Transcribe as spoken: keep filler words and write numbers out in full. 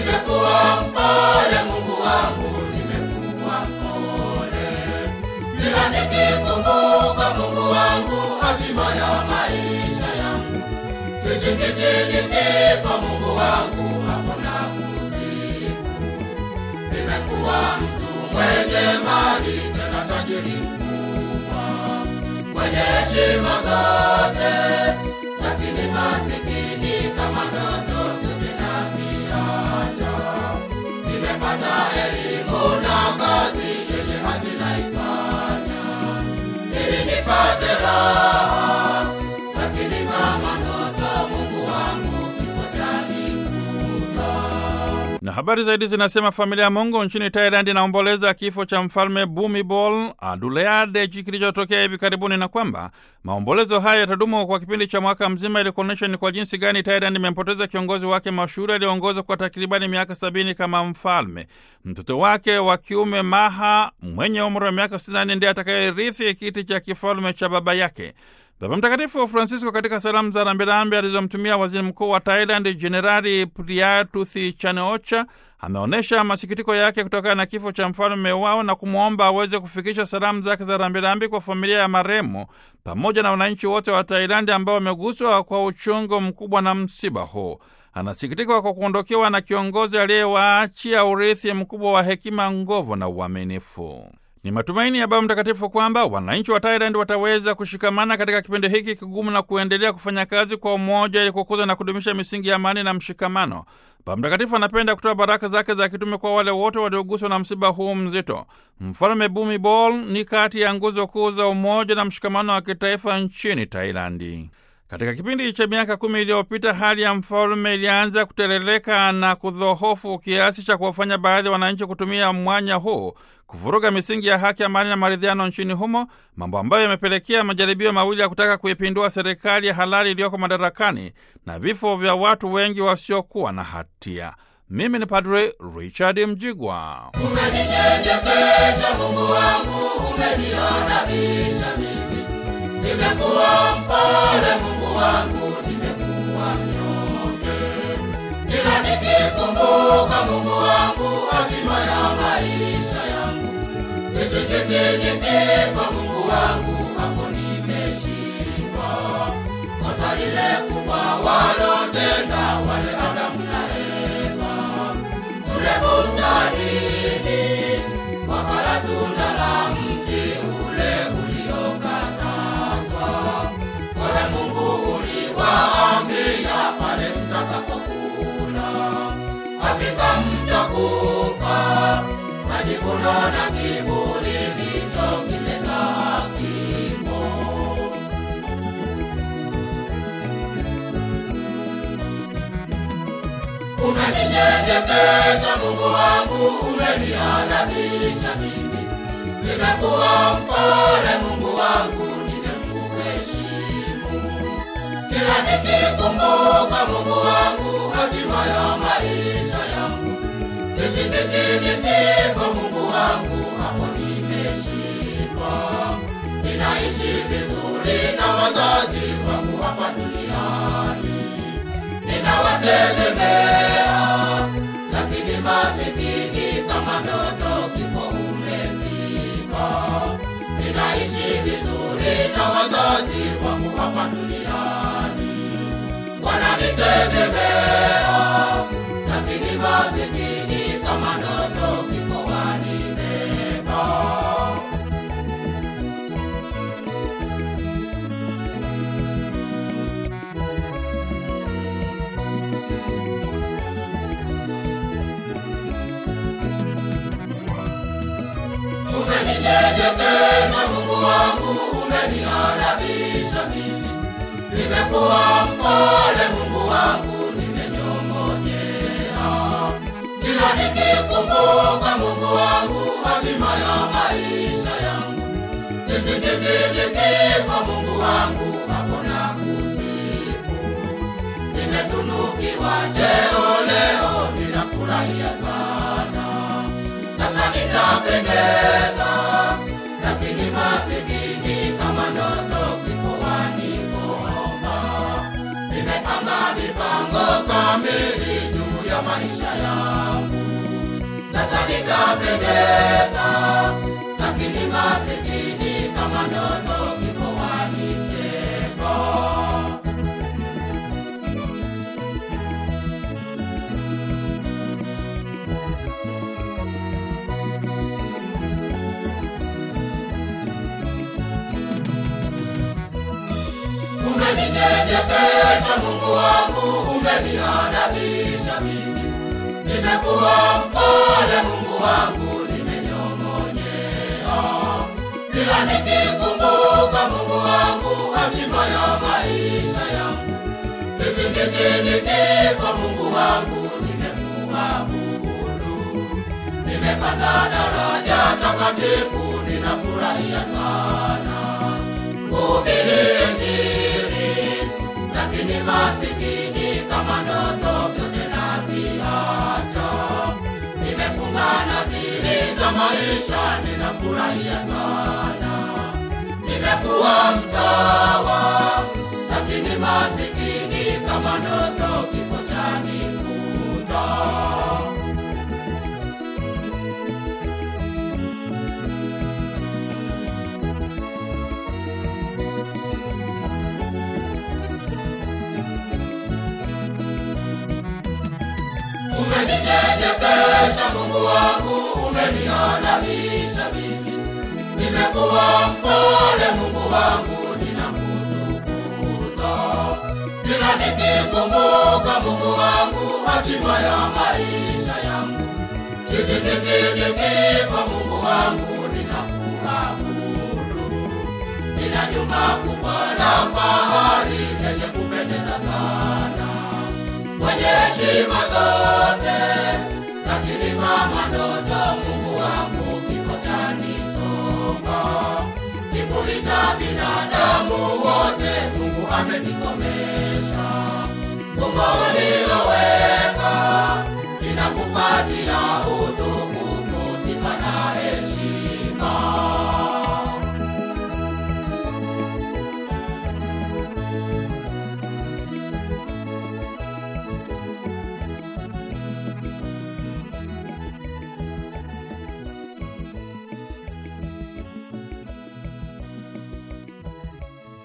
nimekuwa mpole Mungu wangu, nimekuwa mpole. Kila nikikumbuka Mungu wangu hatima ya maisha yangu, kijijini kifo Mungu wangu hakuna kusifu. Nimekuwa mtu mwenye mali tena tajiri mkubwa, mwenye heshima zote, lakini masikini kama ndoto tumenaviacha. Nimepata elimu na kazi yenye haki naifanya, ili nipate raha, lakini kama ndoto Mungu wangu kifo chanikuta. Na habari zaidi zinasema familia ya Mungu nchini Thailand inaomboleza kifo cha mfalme Bhumibol Adulyadej kilichotokea hivi karibuni, na kwamba maombolezo haya yatadumu kwa kipindi cha mwaka mzima, ili kuonyesha ni kwa jinsi gani Thailand imempoteza kiongozi wake mashuhuri aliongoza kwa takribani miaka sabini kama mfalme. Mtoto wake wa kiume Maha mwenye umri wa miaka sitini na nne ndiye atakayerithi kiti cha kifalme cha baba yake. Baba Mtakatifu Francisco katika salamu za rambirambi alizomtumia waziri mkuu wa Thailand Jenerali Prayuth Chan-o-cha ameonyesha masikitiko yake kutokana na kifo cha mfalme wao na kumwomba aweze kufikisha salamu zake za rambirambi kwa familia ya marehemu pamoja na wananchi wote wa Thailand ambao wameguswa kwa uchungu mkubwa na msiba huu. Anasikitika kwa kuondokewa na kiongozi aliyewaachia urithi mkubwa wa hekima, nguvu na uaminifu. Ni matumaini ya Baba Mtakatifu kwamba wananchi wa Thailand wataweza kushikamana katika kipindi hiki kigumu na kuendelea kufanya kazi kwa umoja ili kukuza na kudumisha misingi ya amani na mshikamano. Baba Mtakatifu anapenda kutoa baraka zake za kitume kwa wale wote walioguswa na msiba huu mzito. Mfalme Bhumibol ni kati ya nguzo kuu za umoja na mshikamano wa kitaifa nchini Thailand. Katika kipindi cha miaka kumi iliyopita, hali ya mfalme ilianza kuteleleka na kudhohofu kiasi cha kuwafanya baadhi ya wananchi kutumia mwanya huu kuvuruga misingi ya haki, amani na maridhiano nchini humo, mambo ambayo yamepelekea majaribio mawili ya kutaka kuipindua serikali ya halali iliyoko madarakani na vifo vya watu wengi wasiokuwa na hatia. Mimi ni Padre Richard Mjigwa. Umeninyenyekesha Mungu wangu, umeniadabisha mimi. Nimekuwa mpole Mungu wangu, nimekuwa mnyonge. Kila nikikumbuka Mungu wangu hatima ya maisha yangu, kijijini kifo Mungu wangu hapo nimeshindwa. Kosa lile kubwa walotenda wale Adamu na Eva kule bustanini, wakala tunda la mti ule uliokatazwa. Wale Mungu uliwaambia pale mtakapokula hakika mtakufa, majivuno na kiburi ndicho kimezaa kifo. Umeninyenyekesha Mungu wangu, umeniadabisha mimi. Nimekuwa mpole Mungu wangu, nimekuheshimu. Kila nikikumbuka Mungu wangu hatima ya maisha yangu, kijijini kifo Mungu wangu hapo nimeshindwa. Ninaishi vizuri na wazazi wangu hapa duniani, ninawategemea, lakini masikini kama ndoto kifo umefika. Ninaishi vizuri na wazazi wangu hapa duniani, wananitegemea, lakini masikini kama ndoto kifo wanibeba. Umeninyenyekesha Mungu wangu, umeniadabisha mimi. Nimekuwa mpole Mungu wangu, nimenyong'onyea. Kila nikikumbuka Mungu wangu hatima ya maisha yangu, kijijini kifo Mungu wangu hapo nakusifu. Nimetunukiwa cheo leo, ninafurahia sana. Sasa nitapendeza, lakini masikini kama ndoto kifo wanipomba. Nimepanga mipango kamili juu ya ya maisha yangu. Sasa nitapendeza, lakini masikini kama ndoto kifo wanifeka. Umeninyenyekesha Mungu wangu, umeniadabisha mimi. Nimekuwa mpole Mungu wangu, nimenyong'onyea. Kila nikikumbuka Mungu wangu, hatima ya maisha yangu. Kizingitini kifo Mungu wangu, nimekuabudu. Nimepata daraja takatifu, ninafurahia sana. Kuhubiri Injili, lakini masikini kama ndoto vyote naviacha. Nimefunga nadhiri za maisha, ninafurahia sana. Nimekuwa mtawa, lakini masikini kama ndoto kifo chanikuta. Umeninyenyekesha Mungu wangu, umeniadabisha mimi. Nimekuwa mpole Mungu wangu, ninakutukuza. Kila nikikumbuka Mungu wangu, hatima ya maisha yangu. Kizingitini kifo Mungu wangu, ninakuabudu. Nina nyumba kubwa la fahari, yenye kupendeza sana, mwenye heshima zote, lakini kama ndoto Mungu wangu kifo chanisonga. Kiburi cha binadamu wote Mungu amenikomesha. Fumbo uliloweka linakupatia